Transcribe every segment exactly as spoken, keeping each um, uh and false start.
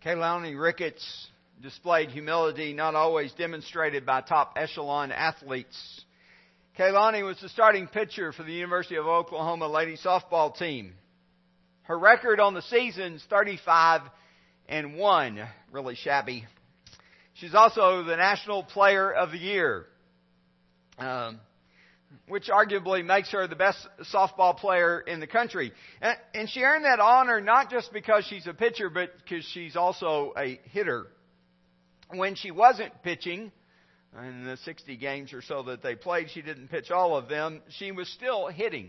Kaylani Ricketts displayed humility not always demonstrated by top echelon athletes. Kaylani was the starting pitcher for the University of Oklahoma ladies softball team. Her record on the season is thirty-five and one, really shabby. She's also the National Player of the Year, um, which arguably makes her the best softball player in the country. And, and she earned that honor not just because she's a pitcher, but because she's also a hitter. When she wasn't pitching, in the sixty games or so that they played, she didn't pitch all of them, she was still hitting.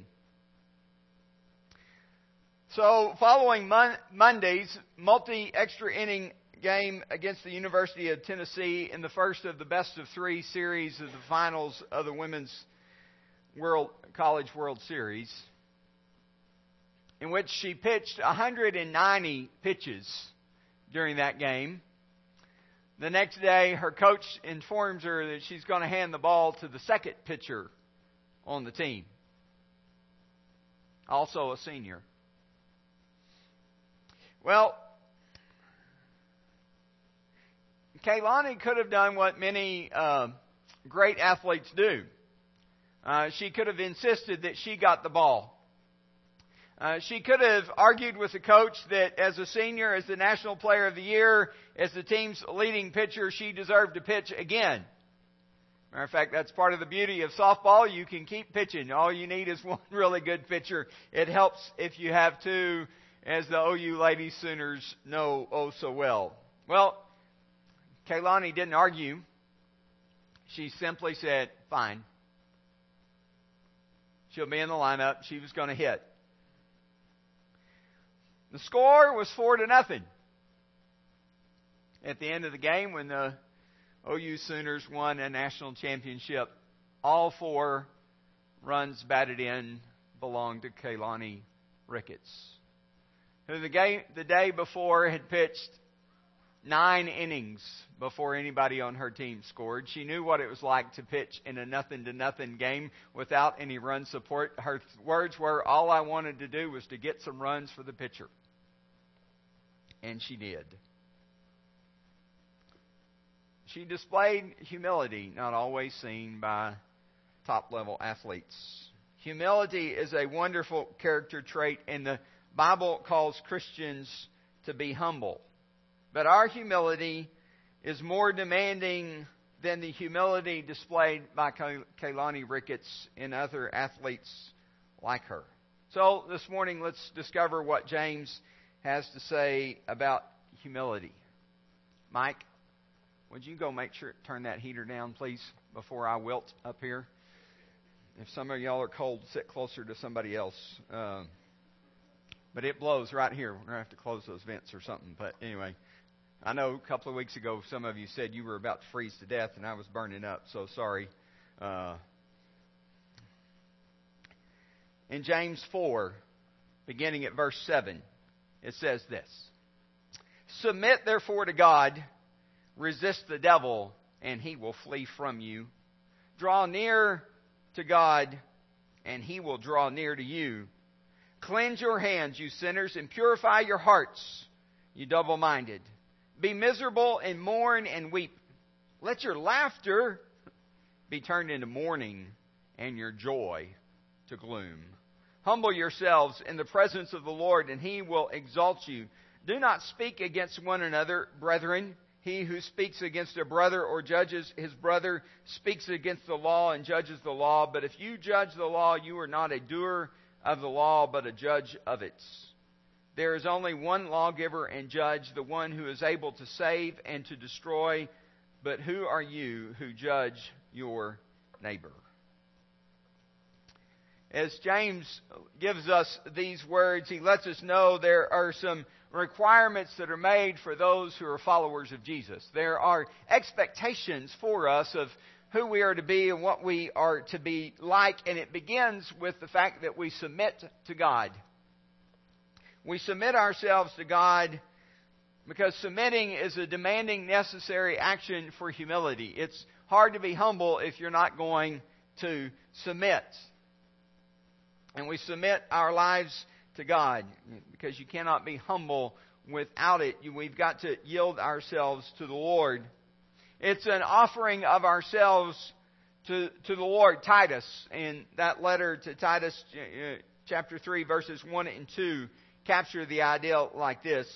So following Mon- Monday's multi-extra inning game against the University of Tennessee in the first of the best of three series of the finals of the Women's World College World Series, in which she pitched one hundred ninety pitches during that game. The next day, her coach informs her that she's going to hand the ball to the second pitcher on the team, also a senior. Well, Kaylani could have done what many uh, great athletes do. Uh, she could have insisted that she got the ball. Uh, she could have argued with the coach that as a senior, as the National Player of the Year, as the team's leading pitcher, she deserved to pitch again. Matter of fact, that's part of the beauty of softball. You can keep pitching. All you need is one really good pitcher. It helps if you have two, as the O U Lady Sooners know oh so well. Well, Kaylani didn't argue. She simply said, fine. She'll be in the lineup. She was going to hit. The score was four to nothing. At the end of the game, when the O U Sooners won a national championship, all four runs batted in belonged to Kaylani Ricketts, who the game the day before had pitched nine innings before anybody on her team scored. She knew what it was like to pitch in a nothing to nothing game without any run support. Her words were, all I wanted to do was to get some runs for the pitcher. And she did. She displayed humility not always seen by top-level athletes. Humility is a wonderful character trait, and the Bible calls Christians to be humble. But our humility is more demanding than the humility displayed by Kaylani Ricketts and other athletes like her. So this morning, let's discover what James has to say about humility. Mike, would you go make sure turn that heater down, please, before I wilt up here? If some of y'all are cold, sit closer to somebody else. Uh, but it blows right here. We're going to have to close those vents or something. But anyway, I know a couple of weeks ago some of you said you were about to freeze to death and I was burning up, so sorry. Uh, in James four, beginning at verse seven, it says this: Submit therefore to God, resist the devil, and he will flee from you. Draw near to God, and he will draw near to you. Cleanse your hands, you sinners, and purify your hearts, you double-minded. Be miserable and mourn and weep. Let your laughter be turned into mourning and your joy to gloom. Humble yourselves in the presence of the Lord, and he will exalt you. Do not speak against one another, brethren. He who speaks against a brother or judges his brother speaks against the law and judges the law. But if you judge the law, you are not a doer of the law, but a judge of it. There is only one lawgiver and judge, the one who is able to save and to destroy. But who are you who judge your neighbor? As James gives us these words, he lets us know there are some requirements that are made for those who are followers of Jesus. There are expectations for us of who we are to be and what we are to be like, and it begins with the fact that we submit to God. We submit ourselves to God because submitting is a demanding, necessary action for humility. It's hard to be humble if you're not going to submit. And we submit our lives to God because you cannot be humble without it. We've got to yield ourselves to the Lord. It's an offering of ourselves to, to the Lord. Titus, in that letter to Titus, chapter three, verses one and two, capture the idea like this.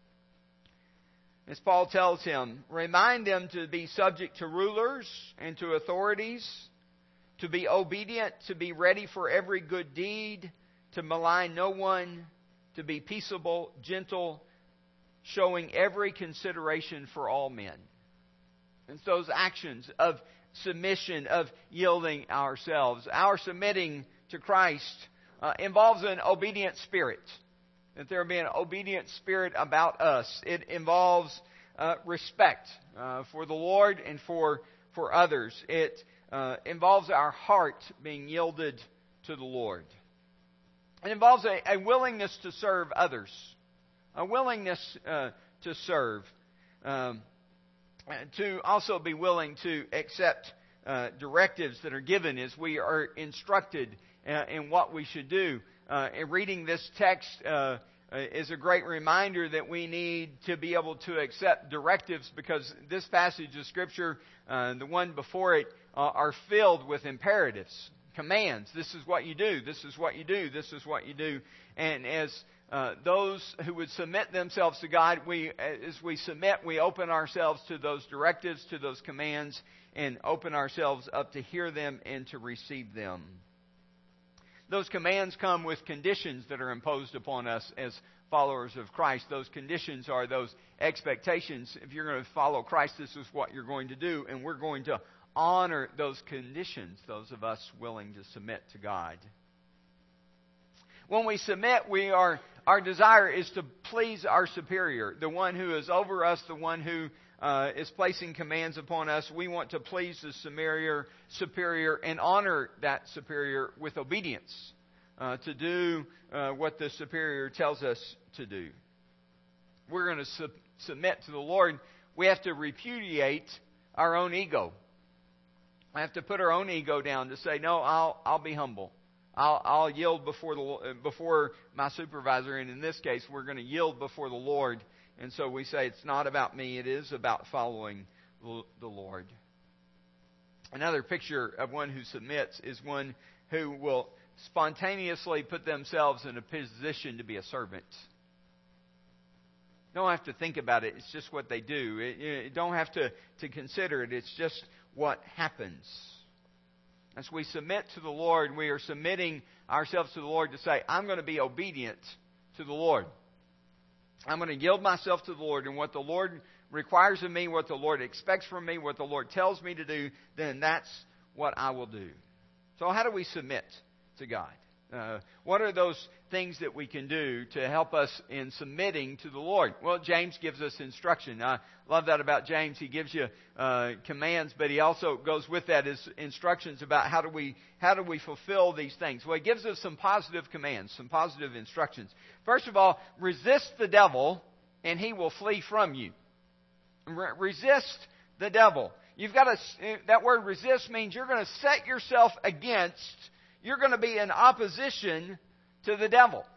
As Paul tells him, remind them to be subject to rulers and to authorities, to be obedient, to be ready for every good deed, to malign no one, to be peaceable, gentle, showing every consideration for all men. And so those actions of submission, of yielding ourselves, our submitting to Christ uh, involves an obedient spirit. That there be an obedient spirit about us. It involves uh, respect uh, for the Lord and for, for others. It uh, involves our heart being yielded to the Lord. It involves a, a willingness to serve others. A willingness uh, to serve. Um, to also be willing to accept uh, directives that are given as we are instructed uh, in what we should do. Uh, and reading this text uh, is a great reminder that we need to be able to accept directives, because this passage of Scripture, uh, the one before it, uh, are filled with imperatives, commands. This is what you do. This is what you do. This is what you do. And as uh, those who would submit themselves to God, we, as we submit, we open ourselves to those directives, to those commands, and open ourselves up to hear them and to receive them. Those commands come with conditions that are imposed upon us as followers of Christ. Those conditions are those expectations. If you're going to follow Christ, this is what you're going to do. And we're going to honor those conditions, those of us willing to submit to God. When we submit, we are our desire is to please our superior, the one who is over us, the one who Uh, is placing commands upon us. We want to please the superior, superior and honor that superior with obedience, uh, to do uh, what the superior tells us to do. We're going to sub- submit to the Lord. We have to repudiate our own ego. I have to put our own ego down to say, no, I'll I'll be humble. I'll I'll yield before the before my supervisor, and in this case, we're going to yield before the Lord. And so we say it's not about me, it is about following the Lord. Another picture of one who submits is one who will spontaneously put themselves in a position to be a servant. You don't have to think about it, it's just what they do. It, you don't have to, to consider it, it's just what happens. As we submit to the Lord, we are submitting ourselves to the Lord to say, I'm going to be obedient to the Lord. I'm going to yield myself to the Lord, and what the Lord requires of me, what the Lord expects from me, what the Lord tells me to do, then that's what I will do. So how do we submit to God? Uh, what are those things that we can do to help us in submitting to the Lord? Well, James gives us instruction. I love that about James. He gives you uh, commands, but he also goes with that is instructions about how do we how do we fulfill these things. Well, he gives us some positive commands, some positive instructions. First of all, resist the devil, and he will flee from you. Re- resist the devil. You've got to. That word resist means you're going to set yourself against. You're going to be in opposition to the devil.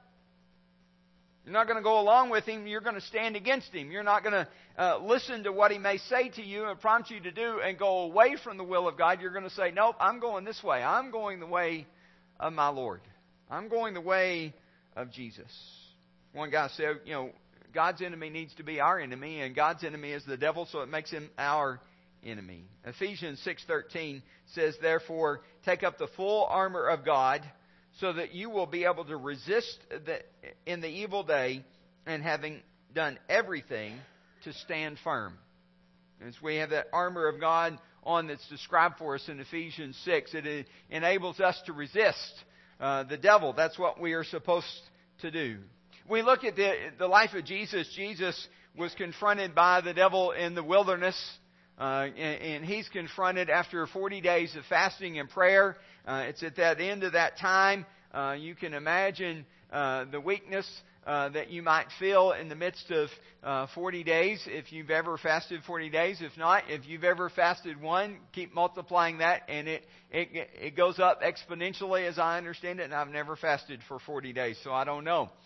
You're not going to go along with him. You're going to stand against him. You're not going to uh, listen to what he may say to you and prompt you to do and go away from the will of God. You're going to say, nope, I'm going this way. I'm going the way of my Lord. I'm going the way of Jesus. One guy said, you know, God's enemy needs to be our enemy, and God's enemy is the devil, so it makes him our enemy. Ephesians six thirteen says, therefore, take up the full armor of God so that you will be able to resist the, in the evil day, and having done everything, to stand firm. As we have that armor of God on that's described for us in Ephesians six, it enables us to resist uh, the devil. That's what we are supposed to do. We look at the, the life of Jesus. Jesus was confronted by the devil in the wilderness. Uh, and, and he's confronted after forty days of fasting and prayer. Uh, it's at that end of that time. Uh, you can imagine uh, the weakness uh, that you might feel in the midst of uh, forty days if you've ever fasted forty days. If not, if you've ever fasted one, keep multiplying that, and it, it, it goes up exponentially as I understand it. And I've never fasted for forty days, so I don't know.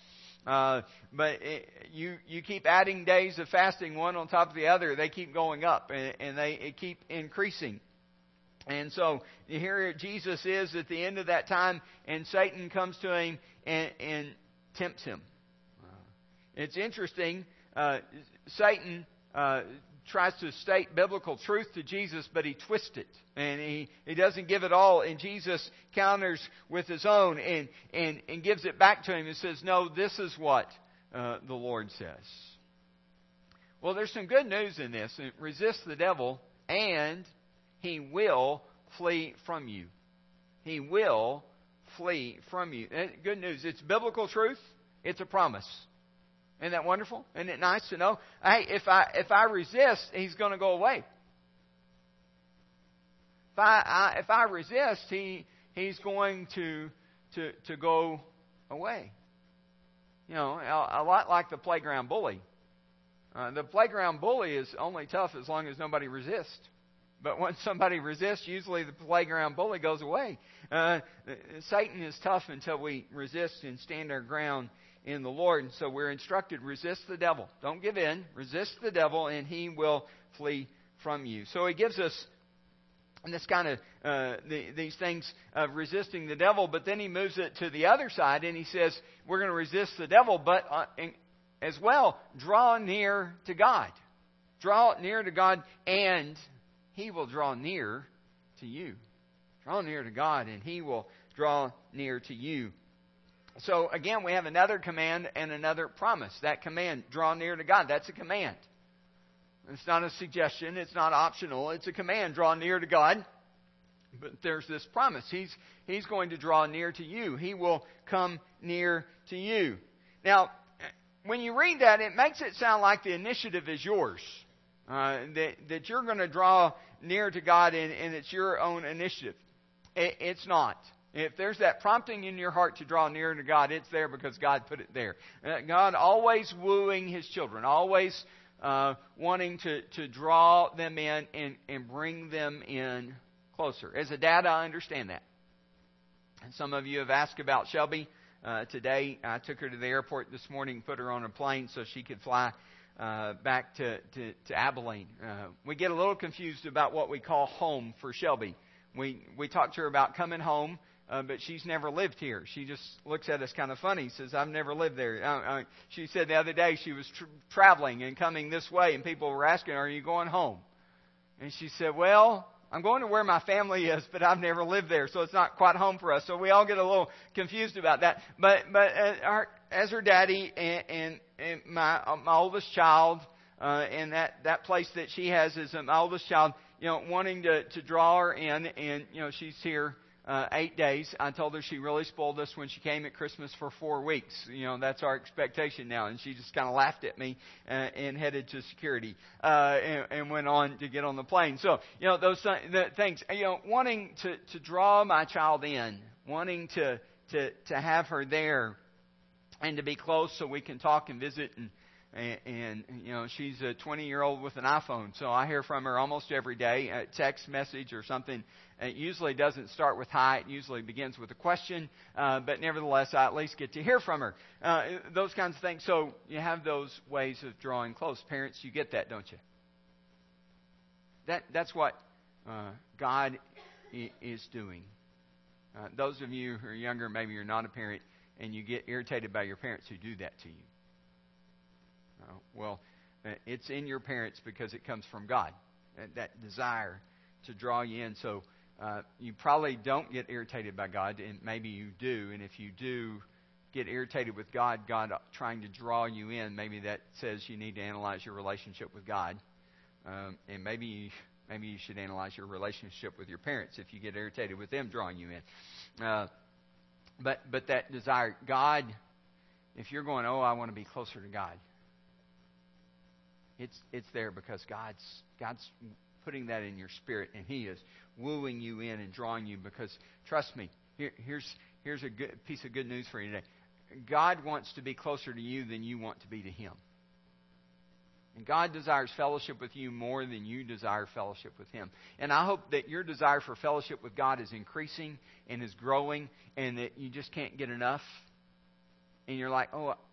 Uh, but it, you you keep adding days of fasting one on top of the other. They keep going up, and, and they it keep increasing. And so here Jesus is at the end of that time, and Satan comes to him and, and tempts him. It's interesting. Uh, Satan uh, tries to state biblical truth to Jesus, but he twists it. And he, he doesn't give it all. And Jesus counters with his own and, and, and gives it back to him and says, no, this is what uh, the Lord says. Well, there's some good news in this. Resist the devil and he will flee from you. He will flee from you. Good news. It's biblical truth. It's a promise. Isn't that wonderful? Isn't it nice to know? Hey, if I if I resist, he's going to go away. If I, I if I resist, he he's going to to to go away. You know, a, a lot like the playground bully. Uh, the playground bully is only tough as long as nobody resists. But once somebody resists, usually the playground bully goes away. Uh, Satan is tough until we resist and stand our ground in the Lord. And so we're instructed, resist the devil. Don't give in. Resist the devil and he will flee from you. So he gives us this kind of, uh, the, these things of resisting the devil, but then he moves it to the other side and he says, we're going to resist the devil, but uh, as well, draw near to God. Draw near to God and he will draw near to you. Draw near to God and he will draw near to you. So again, we have another command and another promise. That command, draw near to God, that's a command. It's not a suggestion. It's not optional. It's a command, draw near to God. But there's this promise. He's, he's going to draw near to you. He will come near to you. Now, when you read that, it makes it sound like the initiative is yours. Uh, that, that you're going to draw near to God and, and it's your own initiative. It, it's not. If there's that prompting in your heart to draw near to God, it's there because God put it there. Uh, God always wooing His children, always uh, wanting to, to draw them in and, and bring them in closer. As a dad, I understand that. And some of you have asked about Shelby. Uh, today, I took her to the airport this morning, put her on a plane so she could fly uh, back to, to, to Abilene. Uh, we get a little confused about what we call home for Shelby. We, we talked to her about coming home. Uh, but she's never lived here. She just looks at us kind of funny. Says, I've never lived there. Uh, uh, she said the other day she was tr- traveling and coming this way, and people were asking, are you going home? And she said, well, I'm going to where my family is, but I've never lived there, so it's not quite home for us. So we all get a little confused about that. But but uh, our, as her daddy and, and, and my uh, my oldest child, uh, and that, that place that she has is uh, my oldest child, you know, wanting to, to draw her in, and, you know, she's here Uh, eight days. I told her she really spoiled us when she came at Christmas for four weeks. You know, that's our expectation now. And she just kind of laughed at me uh, and headed to security uh, and, and went on to get on the plane. So, you know, those th- the things, you know, wanting to, to draw my child in, wanting to, to, to have her there and to be close so we can talk and visit and And, and, you know, she's a twenty-year-old with an iPhone, so I hear from her almost every day, a text message or something. It usually doesn't start with hi. It usually begins with a question, uh, but nevertheless, I at least get to hear from her. Uh, those kinds of things. So you have those ways of drawing close. Parents, you get that, don't you? That That's what uh, God i- is doing. Uh, those of you who are younger, maybe you're not a parent, and you get irritated by your parents who do that to you. Uh, well, it's in your parents because it comes from God, that desire to draw you in. So uh, you probably don't get irritated by God, and maybe you do. And if you do get irritated with God, God trying to draw you in, maybe that says you need to analyze your relationship with God. Um, and maybe you, maybe you should analyze your relationship with your parents if you get irritated with them drawing you in. Uh, but but that desire, God, if you're going, oh, I want to be closer to God. It's it's there because God's God's putting that in your spirit, and He is wooing you in and drawing you. Because trust me, here, here's here's a good piece of good news for you today. God wants to be closer to you than you want to be to Him, and God desires fellowship with you more than you desire fellowship with Him. And I hope that your desire for fellowship with God is increasing and is growing, and that you just can't get enough. And you're like, oh,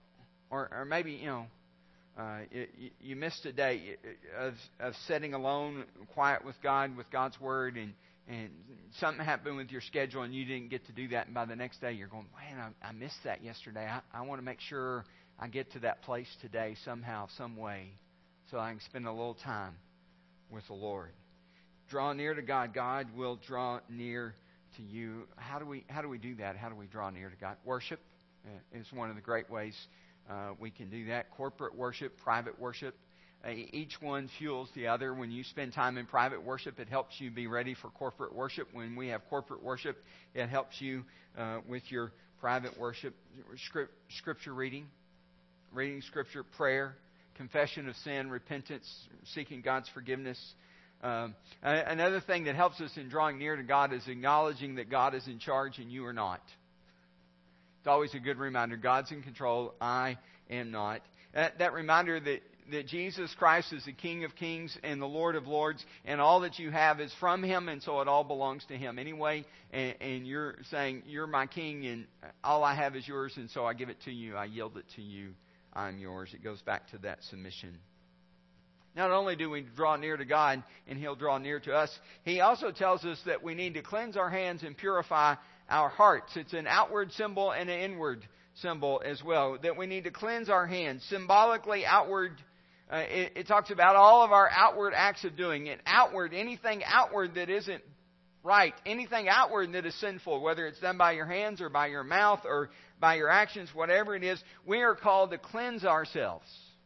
Or, or maybe, you know, uh, you, you missed a day of, of sitting alone, quiet with God, with God's Word, and, and something happened with your schedule and you didn't get to do that. And by the next day, you're going, man, I, I missed that yesterday. I, I want to make sure I get to that place today somehow, some way, so I can spend a little time with the Lord. Draw near to God. God will draw near to you. How do we how do we do that? How do we draw near to God? Worship is one of the great ways uh, we can do that. Corporate worship, private worship. Uh, each one fuels the other. When you spend time in private worship, it helps you be ready for corporate worship. When we have corporate worship, it helps you uh, with your private worship. Script, scripture reading, reading Scripture, prayer, confession of sin, repentance, seeking God's forgiveness. Um, another thing that helps us in drawing near to God is acknowledging that God is in charge and you are not. It's always a good reminder. God's in control. I am not. That, that reminder that, that Jesus Christ is the King of Kings and the Lord of Lords, and all that you have is from Him, and so it all belongs to Him anyway. And, and you're saying, you're my King, and all I have is yours, and so I give it to you. I yield it to you. I'm yours. It goes back to that submission. Not only do we draw near to God and He'll draw near to us, He also tells us that we need to cleanse our hands and purify our hearts. It's an outward symbol and an inward symbol as well. That we need to cleanse our hands. Symbolically outward, uh, it, it talks about all of our outward acts of doing it. Outward, anything outward that isn't right, anything outward that is sinful, whether it's done by your hands or by your mouth or by your actions, whatever it is, we are called to cleanse ourselves.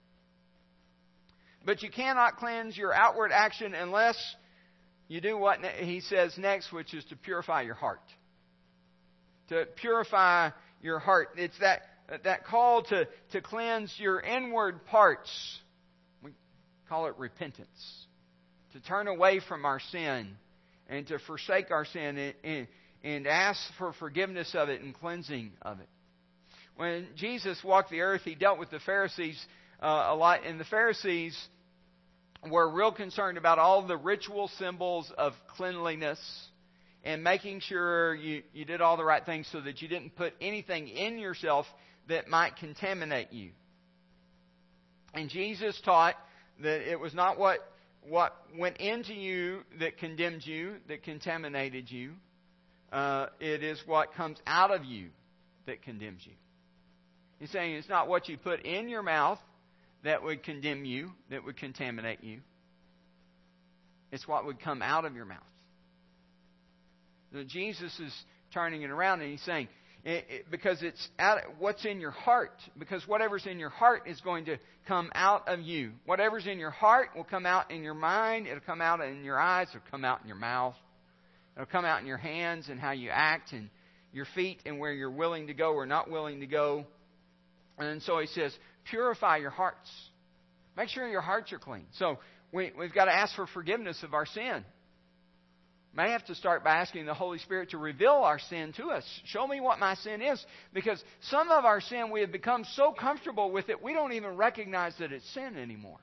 But you cannot cleanse your outward action unless you do what he says next, which is to purify your heart. To purify your heart. It's that, that call to, to cleanse your inward parts. We call it repentance. To turn away from our sin and to forsake our sin and, and, and ask for forgiveness of it and cleansing of it. When Jesus walked the earth, He dealt with the Pharisees uh, a lot. And the Pharisees were real concerned about all the ritual symbols of cleanliness and making sure you, you did all the right things so that you didn't put anything in yourself that might contaminate you. And Jesus taught that it was not what, what went into you that condemned you, that contaminated you. Uh, it is what comes out of you that condemns you. He's saying it's not what you put in your mouth that would condemn you, that would contaminate you. It's what would come out of your mouth. So Jesus is turning it around and He's saying, it, it, because it's out, what's in your heart, because whatever's in your heart is going to come out of you. Whatever's in your heart will come out in your mind, it'll come out in your eyes, it'll come out in your mouth, it'll come out in your hands and how you act, and your feet and where you're willing to go or not willing to go. And so He says, purify your hearts. Make sure your hearts are clean. So we, we've got to ask for forgiveness of our sin. May have to start by asking the Holy Spirit to reveal our sin to us. Show me what my sin is. Because some of our sin, we have become so comfortable with it, we don't even recognize that it's sin anymore.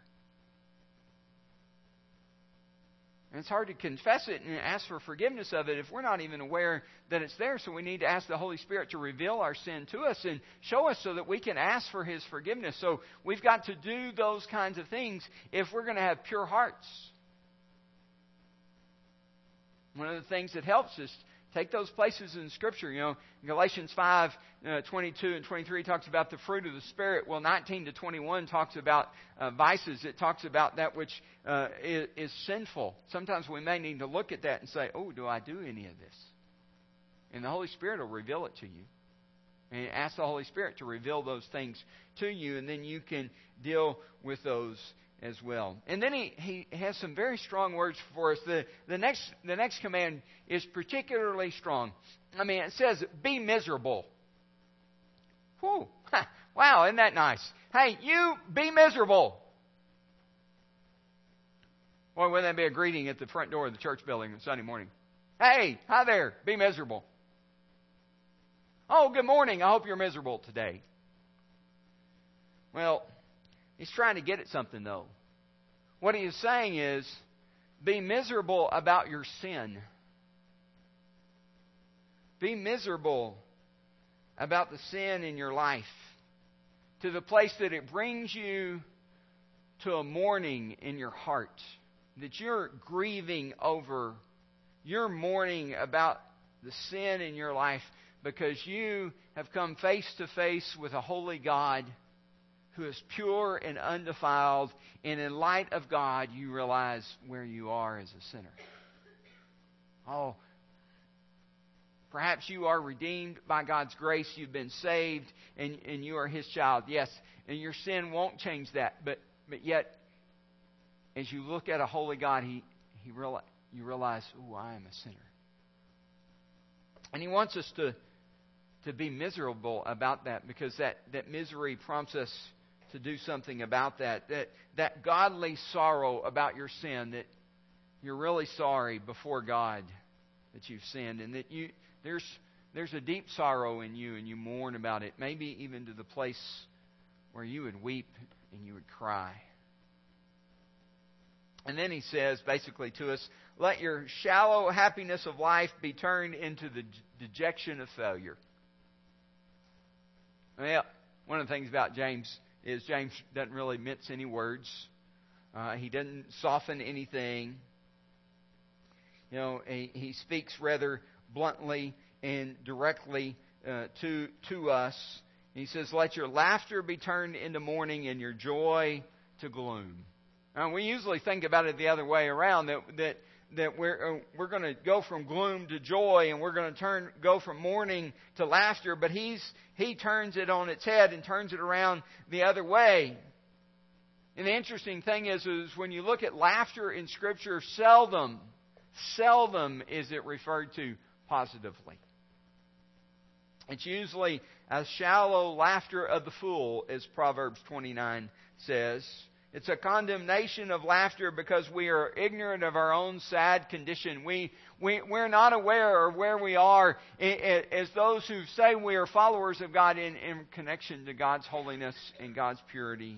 And it's hard to confess it and ask for forgiveness of it if we're not even aware that it's there. So we need to ask the Holy Spirit to reveal our sin to us and show us so that we can ask for His forgiveness. So we've got to do those kinds of things if we're going to have pure hearts. One of the things that helps is take those places in Scripture. You know, Galatians five, uh, twenty-two and twenty-three talks about the fruit of the Spirit. Well, nineteen to twenty-one talks about uh, vices. It talks about that which uh, is, is sinful. Sometimes we may need to look at that and say, oh, do I do any of this? And the Holy Spirit will reveal it to you. And ask the Holy Spirit to reveal those things to you, and then you can deal with those as well. And then he, he has some very strong words for us. The, the next the next command is particularly strong. I mean, it says, be miserable. Whew. Wow, isn't that nice? Hey, you be miserable. Boy, wouldn't that be a greeting at the front door of the church building on Sunday morning? Hey, hi there, be miserable. Oh, good morning, I hope you're miserable today. Well, he's trying to get at something, though. What he is saying is, be miserable about your sin. Be miserable about the sin in your life. to the place that it brings you to a mourning in your heart, that you're grieving over, you're mourning about the sin in your life because you have come face to face with a holy God who is pure and undefiled, and in light of God, you realize where you are as a sinner. Oh, perhaps you are redeemed by God's grace, you've been saved, and, and you are His child. Yes, and your sin won't change that, but But yet, as you look at a holy God, He, he realize, you realize, oh, I am a sinner. And He wants us to, to be miserable about that, because that, that misery prompts us to do something about that. That that godly sorrow about your sin, that you're really sorry before God that you've sinned, and that you there's there's a deep sorrow in you, and you mourn about it, maybe even to the place where you would weep and you would cry. And then he says, basically to us, let your shallow happiness of life be turned into the dejection of failure. Well, one of the things about James is James doesn't really mince any words. Uh, he doesn't soften anything. You know, he, he speaks rather bluntly and directly uh, to to us. He says, let your laughter be turned into mourning and your joy to gloom. Now, we usually think about it the other way around, that that that we're uh, we're going to go from gloom to joy, and we're going to turn go from mourning to laughter. But he's he turns it on its head and turns it around the other way. And the interesting thing is, is when you look at laughter in Scripture, seldom, seldom is it referred to positively. It's usually a shallow laughter of the fool, as Proverbs twenty-nine says. It's a condemnation of laughter because we are ignorant of our own sad condition. We, we, we're not aware of where we are as those who say we are followers of God in, in connection to God's holiness and God's purity.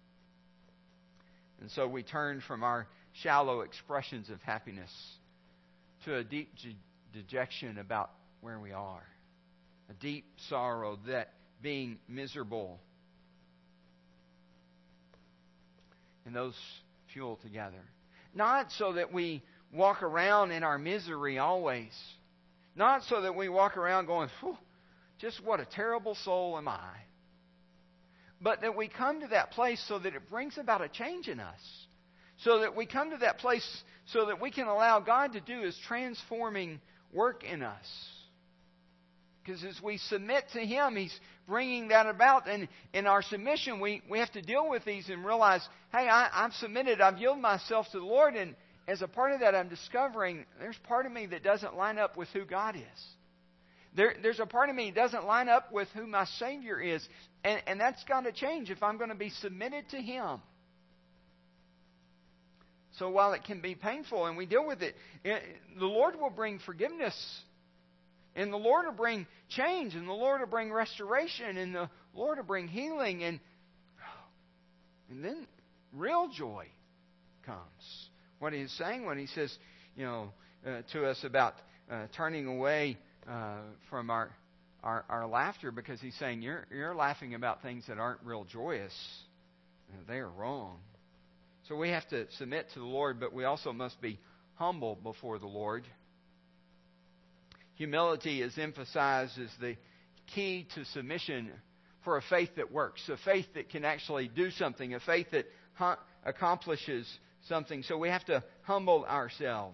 And so we turn from our shallow expressions of happiness to a deep dejection about where we are. A deep sorrow, that being miserable. And those fuel together. Not so that we walk around in our misery always. Not so that we walk around going, just what a terrible soul am I. But that we come to that place so that it brings about a change in us. So that we come to that place so that we can allow God to do His transforming work in us. Because as we submit to Him, He's bringing that about. And in our submission, we, we have to deal with these and realize, hey, I, I've submitted. I've yielded myself to the Lord. And as a part of that, I'm discovering there's part of me that doesn't line up with who God is. There, there's a part of me that doesn't line up with who my Savior is. And, and that's got to change if I'm going to be submitted to Him. So while it can be painful and we deal with it, the Lord will bring forgiveness. And the Lord will bring change, and the Lord will bring restoration, and the Lord will bring healing, and and then real joy comes. What He's saying when He says, you know, uh, to us about uh, turning away uh, from our, our our laughter, because He's saying you're you're laughing about things that aren't real joyous. They are wrong. So we have to submit to the Lord, but we also must be humble before the Lord. Humility is emphasized as the key to submission for a faith that works, a faith that can actually do something, a faith that ha- accomplishes something. So we have to humble ourselves.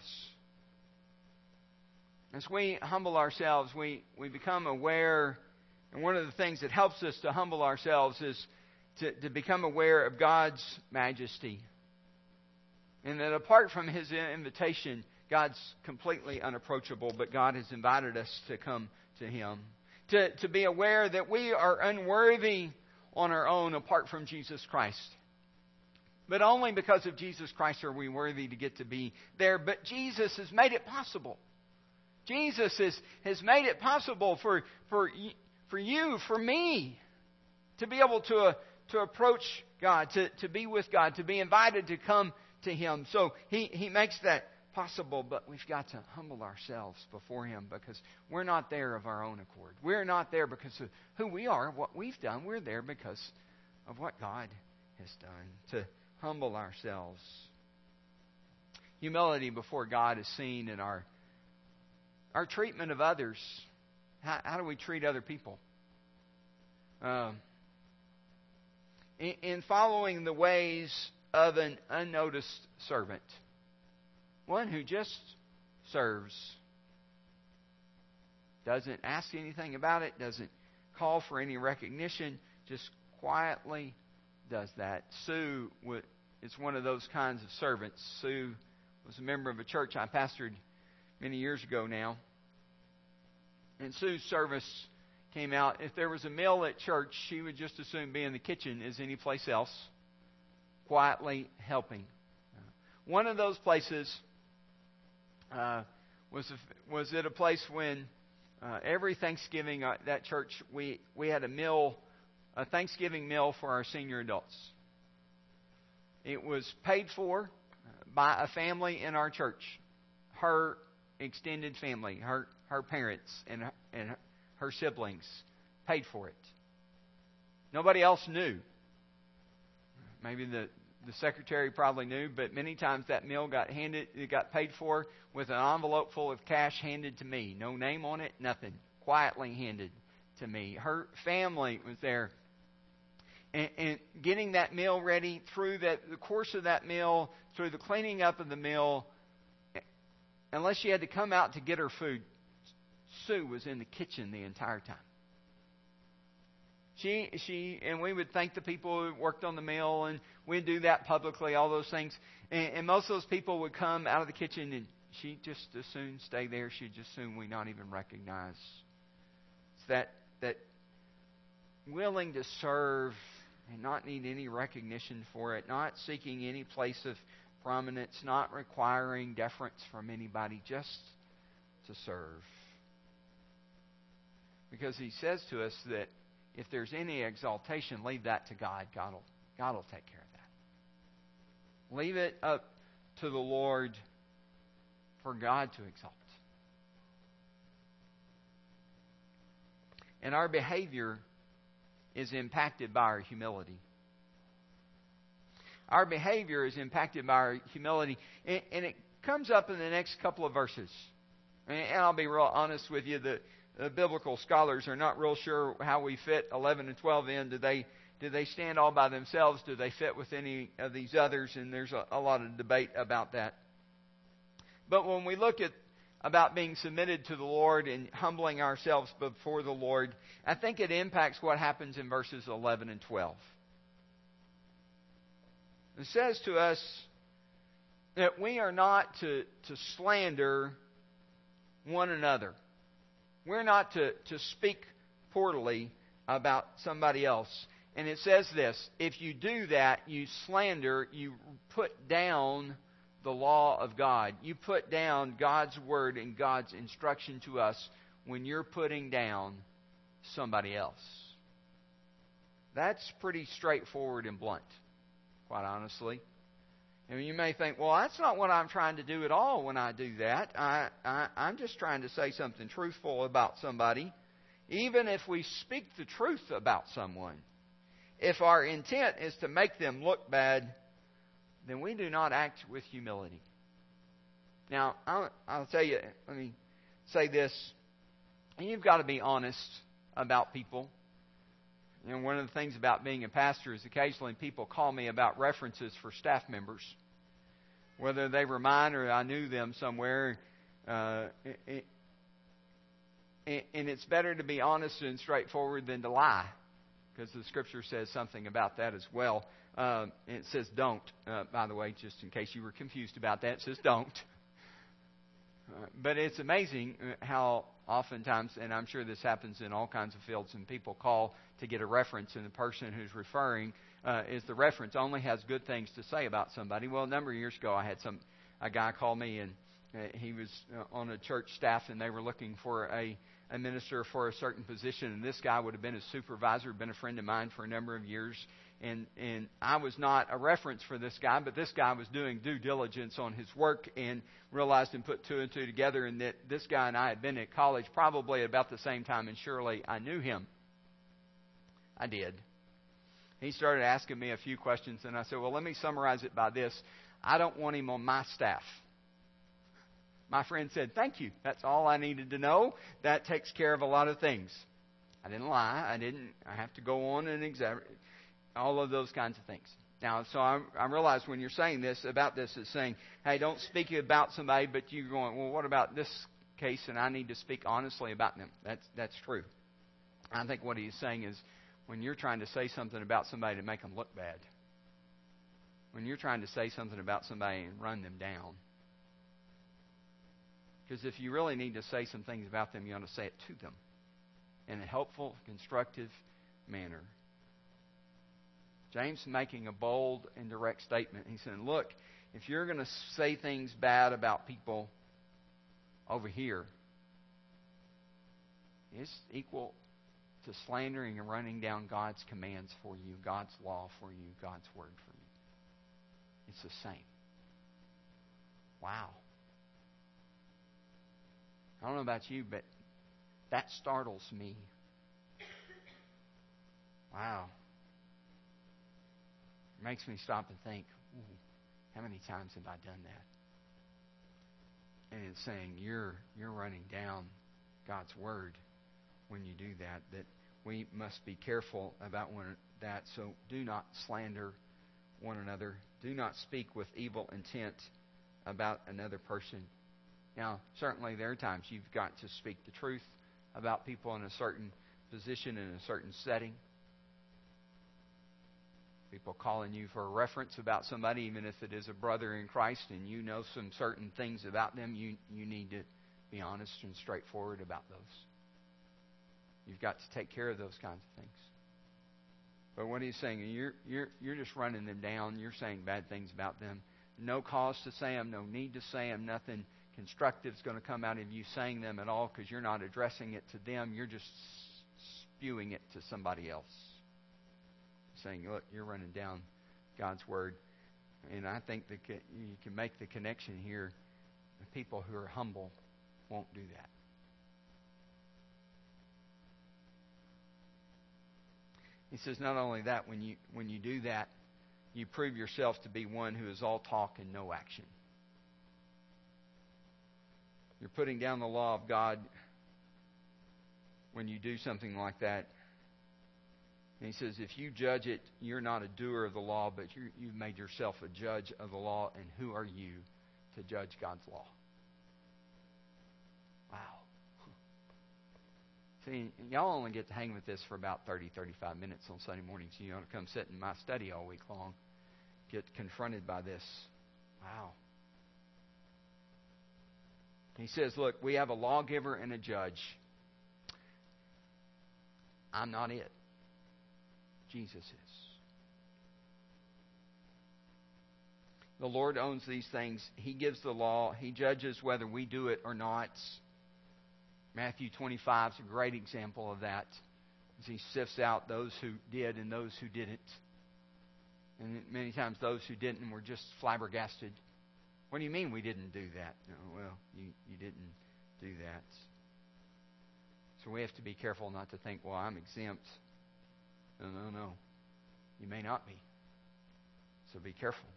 As we humble ourselves, we, we become aware, and one of the things that helps us to humble ourselves is to, to become aware of God's majesty. And that apart from His invitation, God's completely unapproachable, but God has invited us to come to Him. To, to be aware that we are unworthy on our own apart from Jesus Christ. But only because of Jesus Christ are we worthy to get to be there. But Jesus has made it possible. Jesus has, has made it possible for, for, for you, for me, to be able to, uh, to approach God, to, to be with God, to be invited to come to Him. So He, he makes that possible, but we've got to humble ourselves before Him, because we're not there of our own accord. We're not there because of who we are, what we've done. We're there because of what God has done, to humble ourselves. Humility before God is seen in our our treatment of others. How, how do we treat other people? Um, in, in following the ways of an unnoticed servant, one who just serves, doesn't ask anything about it, doesn't call for any recognition, just quietly does that. Sue is one of those kinds of servants. Sue was a member of a church I pastored many years ago now. And Sue's service came out. If there was a meal at church, she would just as soon be in the kitchen as any place else, quietly helping. One of those places uh, was was at a place when uh, every Thanksgiving at that church we we had a meal, a Thanksgiving meal for our senior adults. It was paid for by a family in our church, her extended family, her her parents and and her siblings paid for it. Nobody else knew. Maybe the the secretary probably knew, but many times that meal got handed, it got paid for with an envelope full of cash handed to me. No name on it, nothing. Quietly handed to me. Her family was there. And, and getting that meal ready, through that, the course of that meal, through the cleaning up of the meal, unless she had to come out to get her food, Sue was in the kitchen the entire time. She, she, and we would thank the people who worked on the meal, and we'd do that publicly, all those things. And, and most of those people would come out of the kitchen, and she'd just as soon stay there. She'd just as soon we not even recognize. It's that, that willing to serve and not need any recognition for it, not seeking any place of prominence, not requiring deference from anybody, just to serve. Because He says to us that if there's any exaltation, leave that to God. God will, God will take care of that. Leave it up to the Lord for God to exalt. And our behavior is impacted by our humility. Our behavior is impacted by our humility. And, and it comes up in the next couple of verses. And, and I'll be real honest with you. The The biblical scholars are not real sure how we fit eleven and twelve in. Do they do they stand all by themselves? Do they fit with any of these others? And there's a, a lot of debate about that. But when we look at about being submitted to the Lord and humbling ourselves before the Lord, I think it impacts what happens in verses eleven and twelve. It says to us that we are not to, to slander one another. We're not to, to speak poorly about somebody else. And it says this, if you do that, you slander, you put down the law of God. You put down God's word and God's instruction to us when you're putting down somebody else. That's pretty straightforward and blunt, quite honestly. And you may think, well, that's not what I'm trying to do at all when I do that. I, I, I'm just trying to say something truthful about somebody. Even if we speak the truth about someone, if our intent is to make them look bad, then we do not act with humility. Now, I'll, I'll tell you, let me say this. You've got to be honest about people. You know, one of the things about being a pastor is occasionally people call me about references for staff members, whether they were mine or I knew them somewhere. Uh, it, it, and it's better to be honest and straightforward than to lie, because the Scripture says something about that as well. Uh, it says don't, uh, by the way, just in case you were confused about that. It says don't. Uh, but it's amazing how oftentimes, and I'm sure this happens in all kinds of fields, and people call to get a reference, and the person who's referring uh, is the reference only has good things to say about somebody. Well, a number of years ago, I had some a guy call me, and uh, he was uh, on a church staff, and they were looking for a, a minister for a certain position, and this guy would have been a supervisor, been a friend of mine for a number of years. And and I was not a reference for this guy, but this guy was doing due diligence on his work and realized and put two and two together, and that this guy and I had been at college probably about the same time, and surely I knew him. I did. He he started asking me a few questions, and I said, well, let me summarize it by this. I don't want him on my staff. My friend said, thank you. That's all I needed to know. That takes care of a lot of things. I didn't lie. I didn't. I have to go on and examine all of those kinds of things. Now, so I, I realize when you're saying this about this, it's saying, hey, don't speak about somebody, but you're going, well, what about this case? And I need to speak honestly about them. That's that's true. I think what he's saying is, when you're trying to say something about somebody to make them look bad, when you're trying to say something about somebody and run them down, because if you really need to say some things about them, you ought to say it to them in a helpful, constructive manner. James is making a bold and direct statement. He's saying, look, if you're going to say things bad about people over here, it's equal to slandering and running down God's commands for you, God's law for you, God's word for you. It's the same. Wow. I don't know about you, but that startles me. Wow. It makes me stop and think, ooh, how many times have I done that? And it's saying you're you're running down God's word when you do that, that we must be careful about one, that. So do not slander one another. Do not speak with evil intent about another person. Now, certainly there are times you've got to speak the truth about people in a certain position, in a certain setting. People calling you for a reference about somebody, even if it is a brother in Christ, and you know some certain things about them, you, you need to be honest and straightforward about those. You've got to take care of those kinds of things. But what he's saying, you're, you're, you're just running them down. You're saying bad things about them. No cause to say them, no need to say them, nothing constructive is going to come out of you saying them at all, because you're not addressing it to them. You're just spewing it to somebody else. Saying, look, you're running down God's word. And I think that you can make the connection here. The people who are humble won't do that. He says not only that, when you when you do that, you prove yourself to be one who is all talk and no action. You're putting down the law of God when you do something like that. And he says, if you judge it, you're not a doer of the law, but you, you've made yourself a judge of the law. And who are you to judge God's law? Wow. See, y'all only get to hang with this for about thirty, thirty-five minutes on Sunday mornings. You ought to come sit in my study all week long. Get confronted by this. Wow. He says, look, we have a lawgiver and a judge. I'm not it. Jesus is. The Lord owns these things. He gives the law. He judges whether we do it or not. Matthew twenty-five is a great example of that, as he sifts out those who did and those who didn't. And many times those who didn't were just flabbergasted. What do you mean we didn't do that? No, well, you, you didn't do that. So we have to be careful not to think, well, I'm exempt. No, no, no. You may not be. So be careful.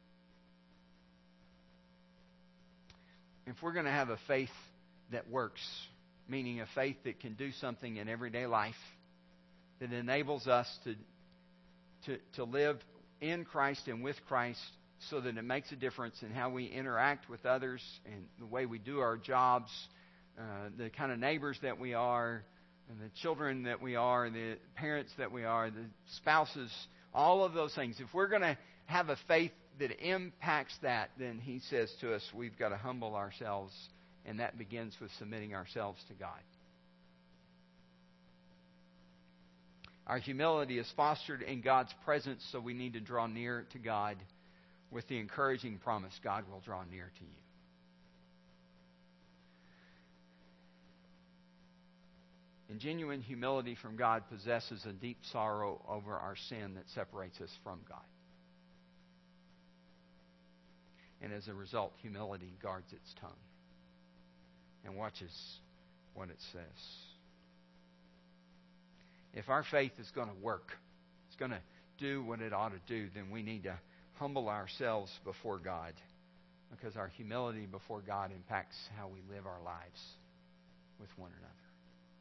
If we're going to have a faith that works, meaning a faith that can do something in everyday life, that enables us to, to, to live in Christ and with Christ, so that it makes a difference in how we interact with others and the way we do our jobs, uh, the kind of neighbors that we are, and the children that we are, the parents that we are, the spouses, all of those things. If we're going to have a faith that impacts that, then he says to us, we've got to humble ourselves, and that begins with submitting ourselves to God. Our humility is fostered in God's presence, so we need to draw near to God with the encouraging promise, God will draw near to you. And genuine humility from God possesses a deep sorrow over our sin that separates us from God. And as a result, humility guards its tongue and watches what it says. If our faith is going to work, it's going to do what it ought to do, then we need to humble ourselves before God, because our humility before God impacts how we live our lives with one another.